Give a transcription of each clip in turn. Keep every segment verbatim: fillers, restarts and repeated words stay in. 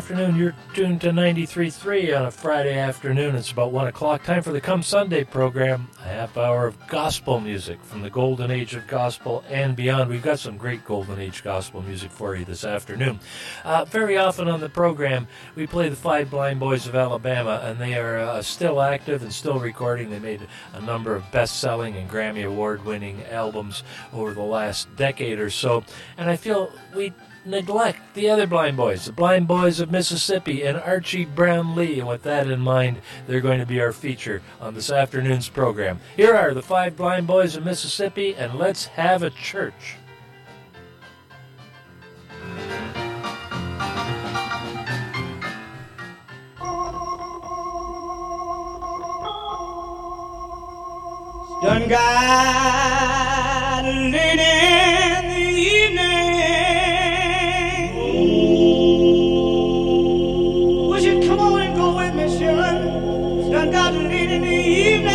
afternoon. You're tuned to ninety-three point three on a Friday afternoon. It's about one o'clock. Time for the Come Sunday program, a half hour of gospel music from the golden age of gospel and beyond. We've got some great golden age gospel music for you this afternoon. Uh, very often on the program, we play the Five Blind Boys of Alabama, and they are uh, still active and still recording. They made a number of best-selling and Grammy Award-winning albums over the last decade or so, and I feel we neglect the other Blind Boys, the Blind Boys of Mississippi and Archie Brownlee. And with that in mind, they're going to be our feature on this afternoon's program. Here are the Five Blind Boys of Mississippi, and let's have a church. Done got late in the evening. Would you come on and go with me, Sharon? Done got late in the evening.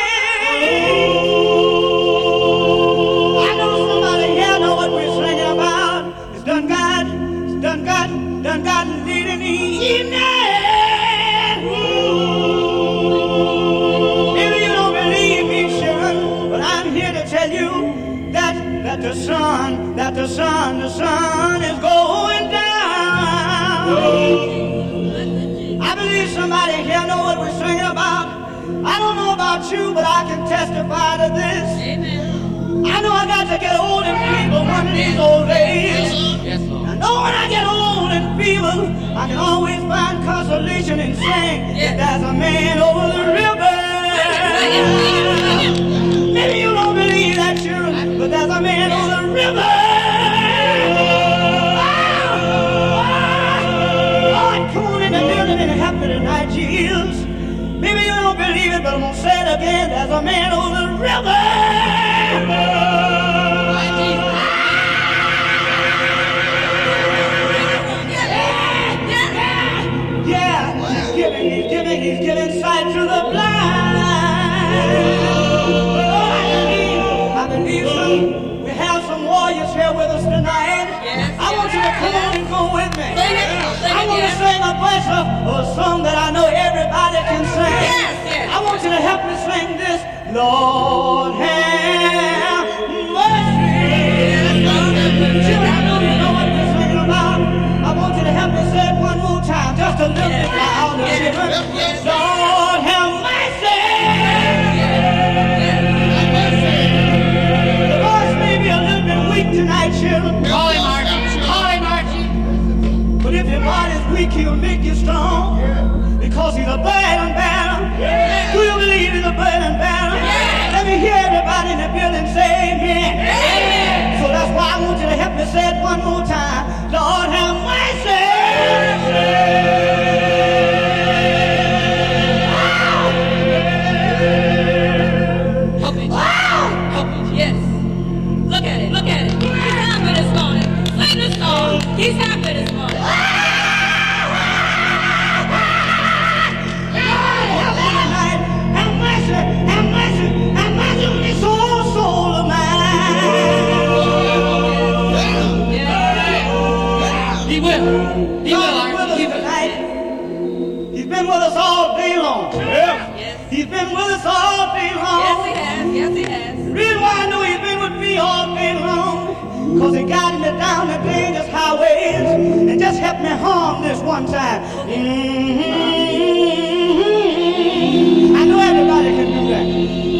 I know somebody here know what we're singing about. It's done got, it's done got, done got late in the evening. That the sun, that the sun, the sun is going down. I believe somebody here know what we're singing about. I don't know about you, but I can testify to this. Amen. I know I got to get old and feeble one of these old days. Yes, Lord. I know when I get old and feeble, I can always find consolation and sing. Yes. There's a man over the river. Maybe you don't believe that, children, but there's a man on the river. Lord, come on in the building and help me tonight, Jesus. Maybe you don't believe it, but I'm going to say it again. There's a man on the river. Yeah, yeah, he's giving, he's giving, he's giving sight to the blind. We have some warriors here with us tonight. Yes, I want you to come on and go with me. Sing it, sing I want to sing a bunch of a song that I know everybody can sing. Yes, yes. I want you to help me sing this. Lord have mercy. Children, I know you know what we're singing about. I want you to help me say it one more time, just a little bit louder, children. Lord have mercy. Tonight, children. Call him, Archie. Call him, Archie. But if your body's weak, he'll make you strong. Yeah. Because he's a burden bearer. Yeah. Do you believe he's a burden bearer? Yeah. Let me hear everybody in the building say amen. Yeah. So that's why I want you to help me say it one more time. Lord have mercy. Help it. Wow. Help it. Yes. Look at it. Look at it. He's happy this morning. Sing the song. He's happy this morning. Have mercy, have mercy, have mercy on this soul, soul of mine. Yeah. He will. He will, Archie. He will. Tonight. He's been with us all day long. Yeah. Yes. He's been with us all day long. Yes, he has. Yes, he has. The reason why I know he's been with me all day long, because he guided me down the dangerous highways and just helped me home this one time. Mm-hmm. I know everybody can do that.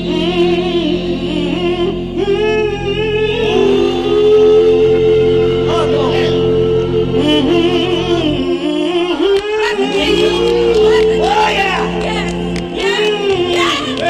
Mm-hmm. Oh, no. Mm-hmm. Oh, yeah. Yes. Yes.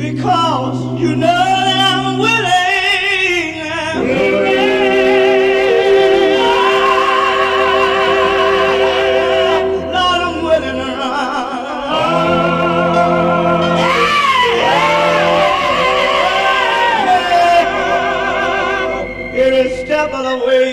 because you know that I'm willing. Lord, I'm willing to run. Every step of the way.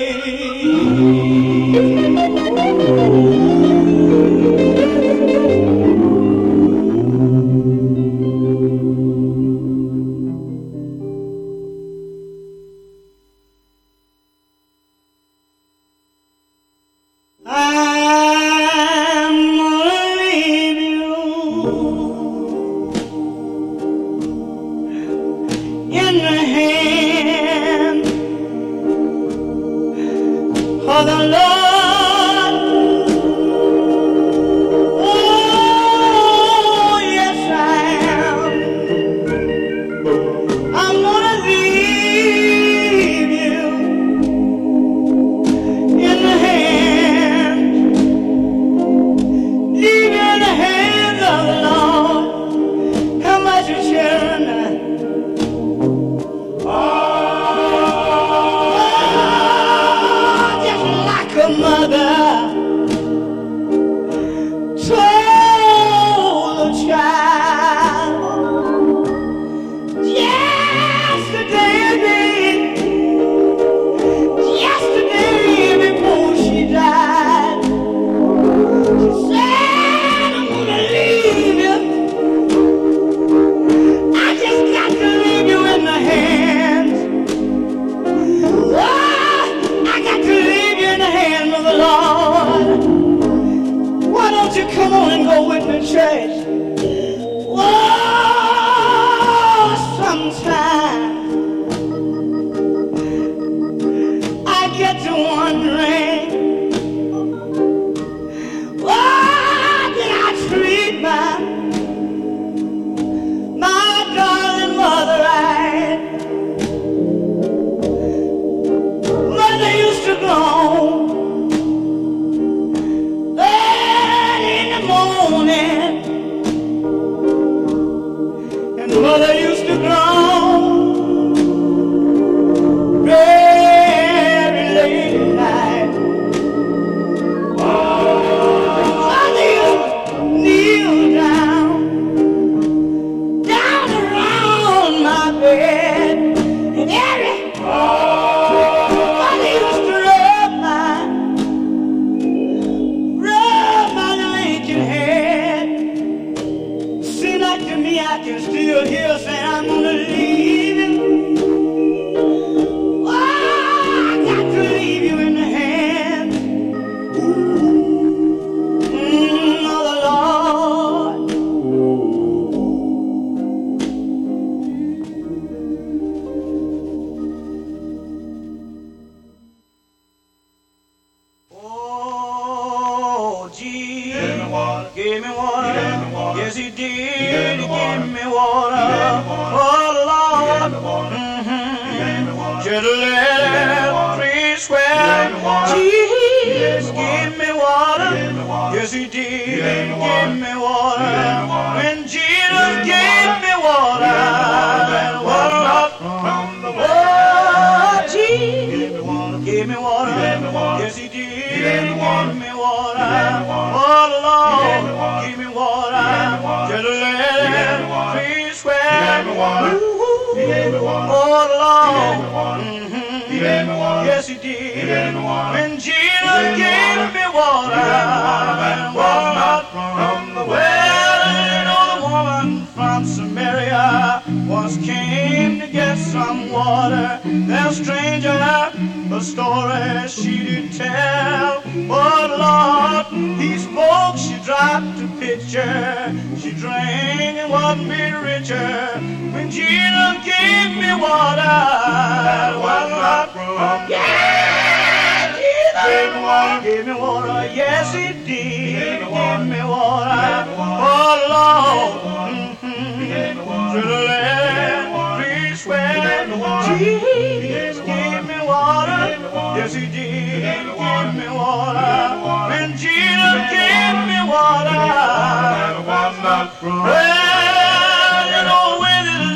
Well, you know, when it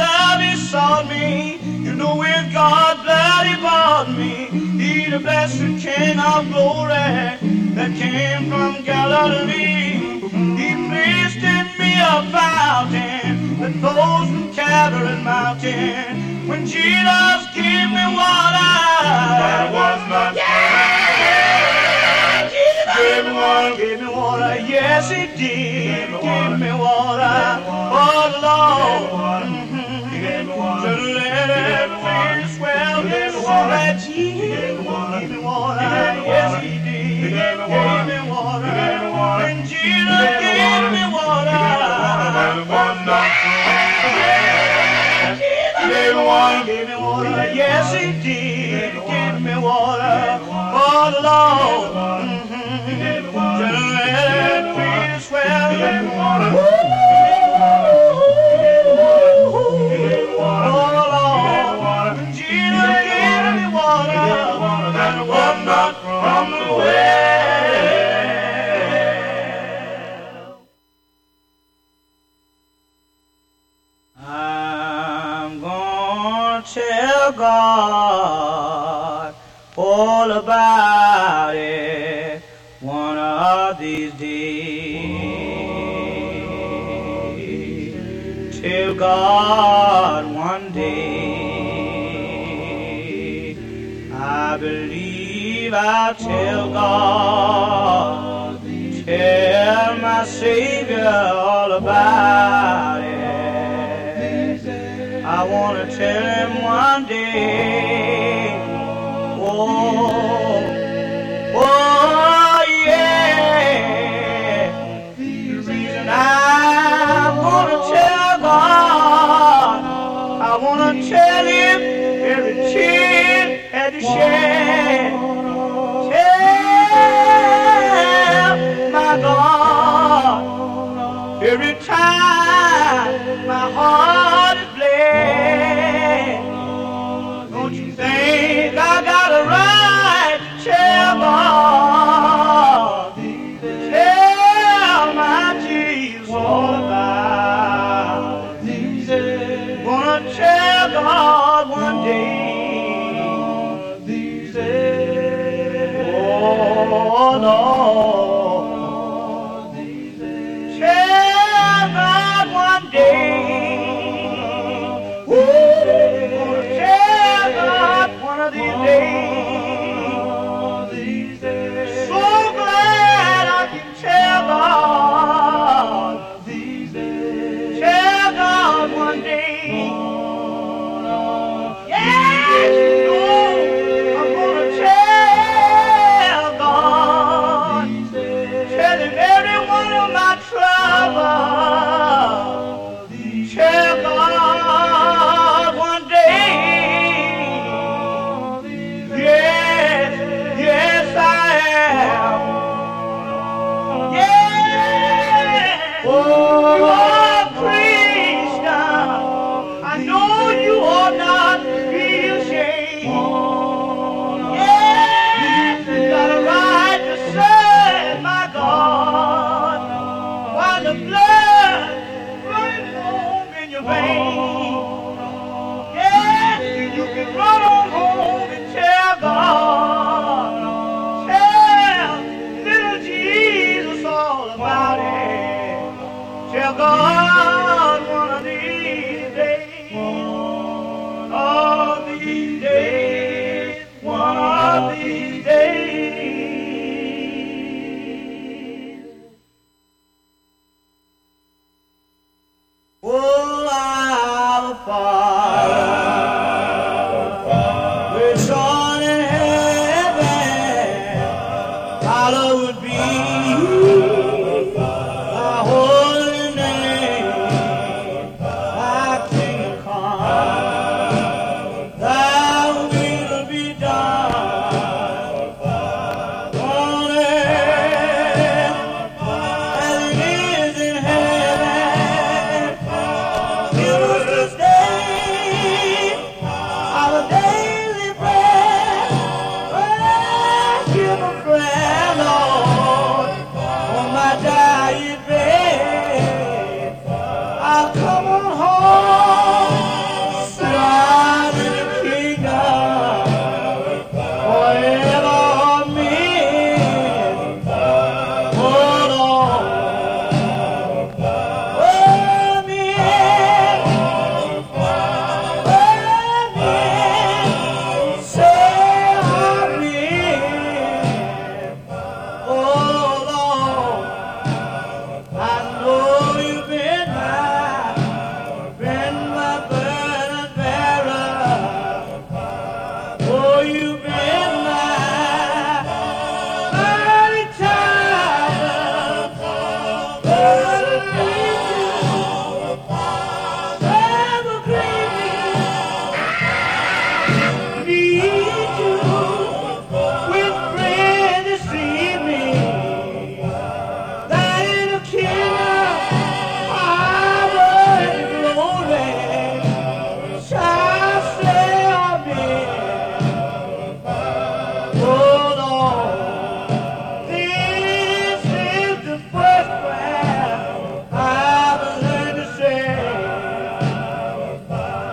yes, the King of glory that came from Galilee. He placed in me a fountain that flows from Calvary Mountain. When Jesus gave me water, that was not yeah, Jesus gave me water, gave me water, yes he did, gave me water, oh Lord, mm-hmm. To let everything swell, gave me water, Jesus gave me water, yes he did, gave me water, when Jesus gave me water, Give me water, give me water, yes he did. Give me water, oh Lord. Mm-hmm. To let me swell. Give me water. Oh Lord, Jesus give me water, that was not from the well. Tell God all about it one of these days. Tell God one day. I believe I'll tell God. Tell my Savior all about it. I want to tell him one day, oh, oh yeah, the reason I'm going to tell God, I want to tell him every tear had to shed, tell my God, every time my heart is don't you think I got a right to tell God, tell my Jesus all about it. Gonna tell God one day, oh Lord, tell God one day. These days. So glad I can tell God. These days. Tell God one day. Yes, you know I'm gonna tell God. Tell him every one of my troubles. Tell God one day. God, one of these days, one of these days, one of these days. Oh, our Father, which art in heaven, hallowed be thy holy name. Thy kingdom come, thy will be done on earth as it is in heaven. Give us this day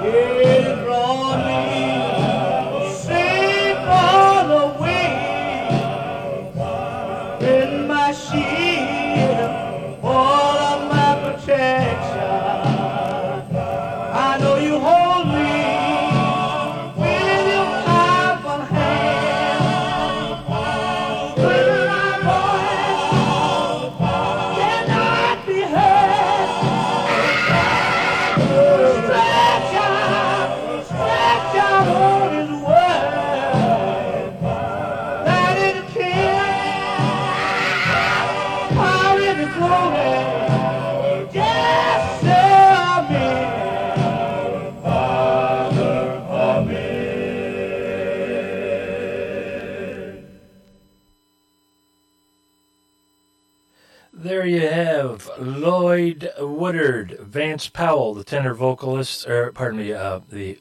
It brought me safe all the way. In my shield, all of my protection. I know you hold me with your powerful hand. When my voice cannot be heard, stretch out, stretch out on His word. That it can, power in the glory, just serve me. There you have Lloyd Woodard, Vance Powell, the tenor vocalist, or pardon me, uh, the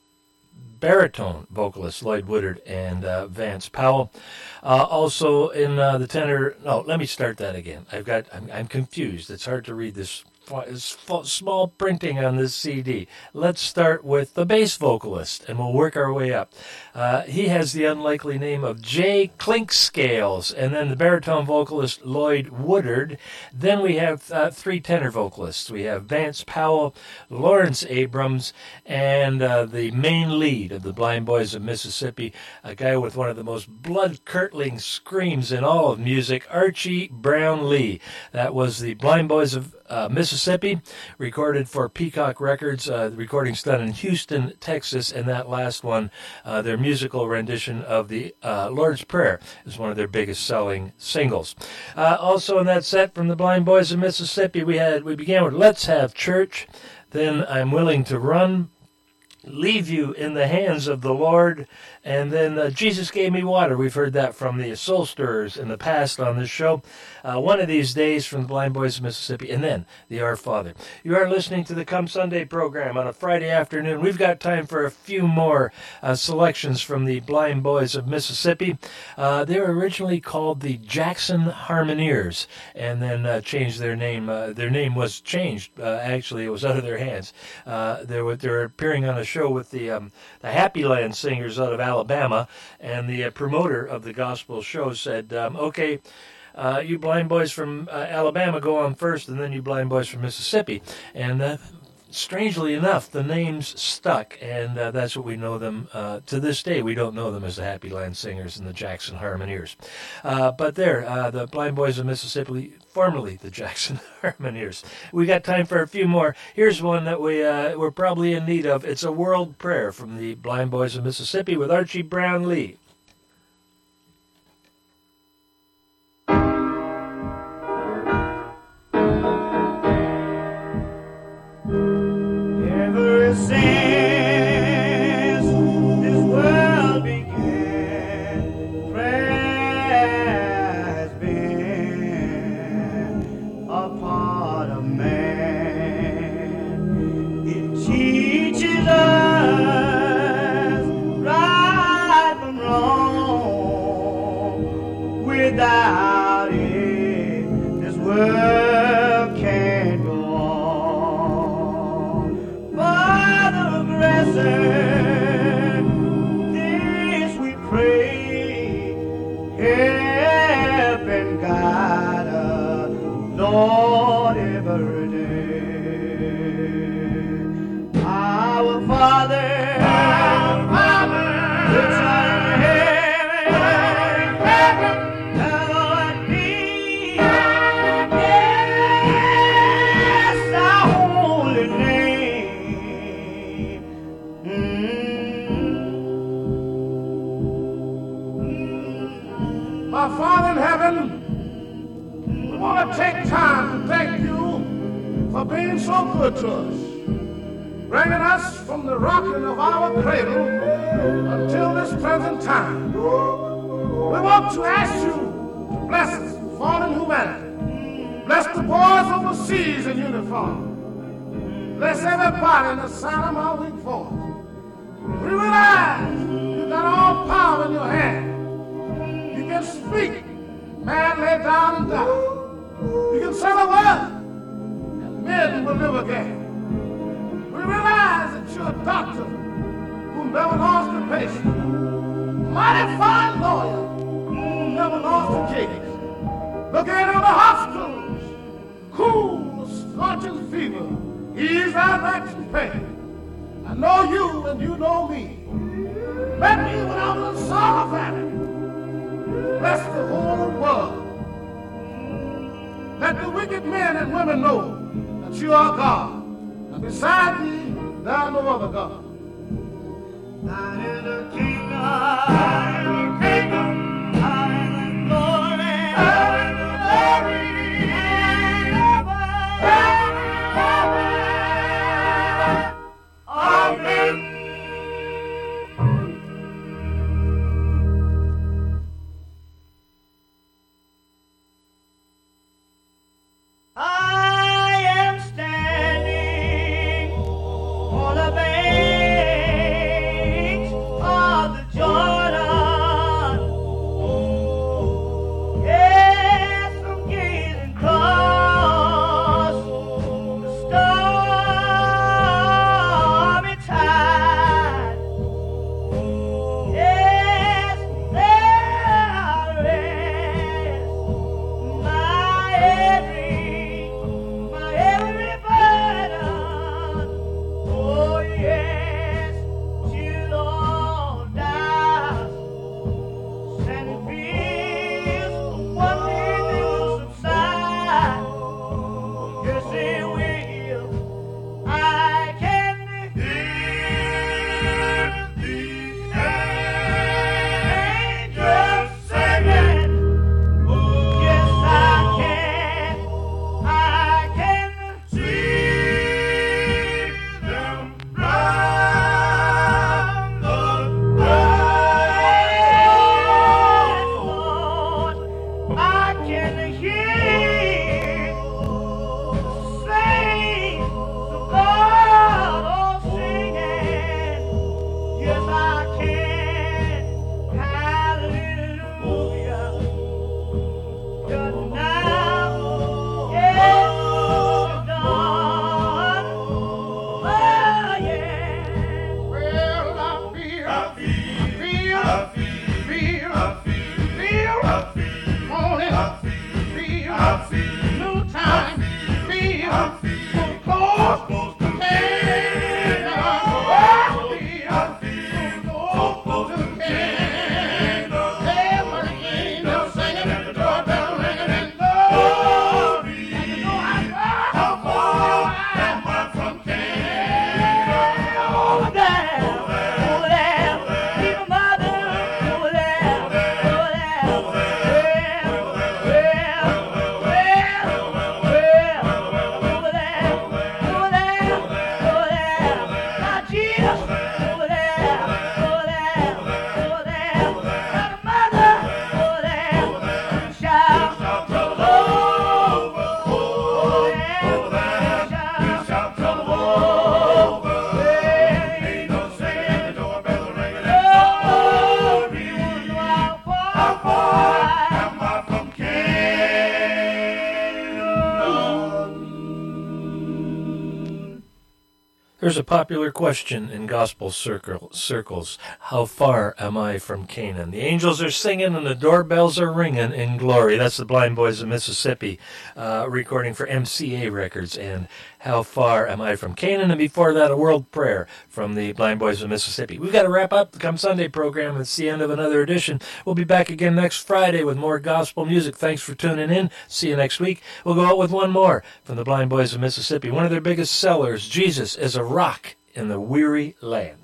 baritone vocalist, Lloyd Woodard and uh, Vance Powell. Uh, also in uh, the tenor, no, let me start that again. I've got, I'm, I'm confused. It's hard to read this it's small printing on this C D. Let's start with the bass vocalist, and we'll work our way up. Uh, he has the unlikely name of Jay Clinkscales, and then the baritone vocalist Lloyd Woodard. Then we have uh, three tenor vocalists. We have Vance Powell, Lawrence Abrams, and uh, the main lead of the Blind Boys of Mississippi, a guy with one of the most blood-curdling screams in all of music, Archie Brown Lee. That was the Blind Boys of uh, Mississippi, recorded for Peacock Records. Uh, the recording's done in Houston, Texas, and that last one, uh, their musical rendition of the uh, Lord's Prayer, is one of their biggest selling singles. Uh, also in that set from the Blind Boys of Mississippi, we had we began with Let's Have Church, then I'm Willing to Run, Leave You in the Hands of the Lord, and then uh, Jesus Gave Me Water. We've heard that from the Soul Stirrers in the past on this show. Uh, one of these days from the Blind Boys of Mississippi, and then the Our Father. You are listening to the Come Sunday program on a Friday afternoon. We've got time for a few more uh, selections from the Blind Boys of Mississippi. Uh, they were originally called the Jackson Harmoniers, and then uh, changed their name. Uh, their name was changed. Uh, actually, it was out of their hands. Uh, they were they were appearing on a show with the um, the Happy Land Singers out of Alabama, and the uh, promoter of the gospel show said, um, okay, uh, you blind boys from uh, Alabama go on first, and then you blind boys from Mississippi. And uh, strangely enough, the names stuck, and uh, that's what we know them uh, to this day. We don't know them as the Happy Land Singers and the Jackson Harmoniers. Uh, but there, uh, the Blind Boys of Mississippi, formerly the Jackson Harmoniers. We got time for a few more. Here's one that we, uh, we're probably in need of. It's a World Prayer from the Blind Boys of Mississippi with Archie Brown Lee. Ever since this world began, prayer has been a part of man. It teaches us right from wrong. Without it, this world can't go on. Father aggressor, this we pray, help and guide us, Lord, every day. Our Father, our Father, which art in heaven, hallowed be, yes, our holy name. My Father in heaven, we want to take time to thank you for being so good to us, bringing us from the rocking of our cradle until this present time. We want to ask you to bless us, fallen humanity. Bless the boys overseas in uniform. Bless everybody in the sound of my weak voice. We realize you got all power in your hand. You can speak, man lay down and die. You can say the word, and men will live again. We realize that you're a doctor. never lost a patient. Mighty fine lawyer who never lost a case. Looking in the hospitals, cool, scorching fever, ease our action pain. I know you and you know me. Met me when I was in Sorrow Valley. Bless the whole world. Let the wicked men and women know that you are God. And beside me, there are no other God. Thine is the kingdom, thine is the kingdom, thine is the glory, thine is the glory, ever, ever, amen. I am standing on a bank of the Jordan. Yes, I'm gazing across the stormy tide. Yes, there I rest my every, my every burden. Oh yes, till all dies, sending peace. One day they will subside. Yes, they will. I can hear the angels singing. Yes, I can. I can see them round the world. I can hear the saints of God all singing. Yes, I can. Hallelujah. Just now, yes, done. Oh, yeah. Well, I feel, I feel, I feel, feel, I feel, feel, I feel, morning, I feel, feel, I feel, new time, feel, I feel, close, close to Canaan, I feel, I feel, close to Canaan, yeah, when the angels singing and the doorbell ringing and glory, and you know how far am I from Canaan? Over there, over there, leave a mother, over there, over there, over there, well, well, well, well, over there, over there, over there, my Jesus, over there, over there, over there, got a mother, over there, shout, trouble over, over there, shout, trouble over, ain't no saying the doorbell ringing, glory, how far, how far am I from Canaan? There's a popular question in gospel circle, circles. How far am I from Canaan? The angels are singing and the doorbells are ringing in glory. That's the Blind Boys of Mississippi, uh, recording for M C A Records. And How Far Am I from Canaan? And before that, a world prayer from the Blind Boys of Mississippi. We've got to wrap up the Come Sunday program. It's the end of another edition. We'll be back again next Friday with more gospel music. Thanks for tuning in. See you next week. We'll go out with one more from the Blind Boys of Mississippi. One of their biggest sellers, Jesus is a Rock in the Weary Land.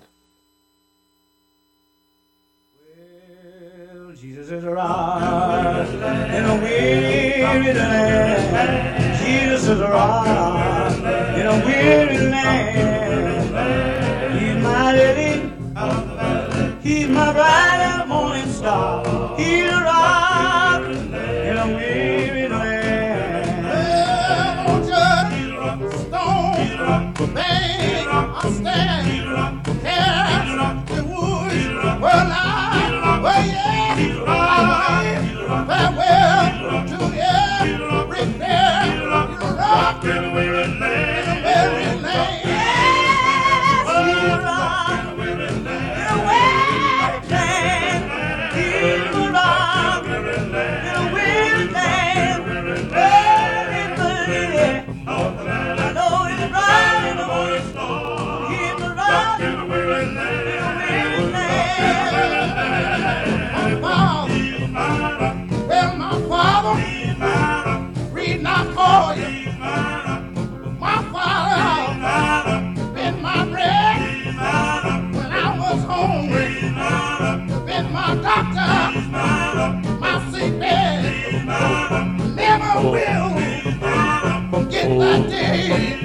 Well, Jesus is a rock in a weary land. Jesus is a rock in a weary land. He's my lily, he's my bright and morning star. He's a rock in a weary land. Well, judge, stone, bank, I stand, here, the woods, well, I, well, yeah, farewell to every fair, rock in the weary land, in the weary land. Yes, he's a rock day.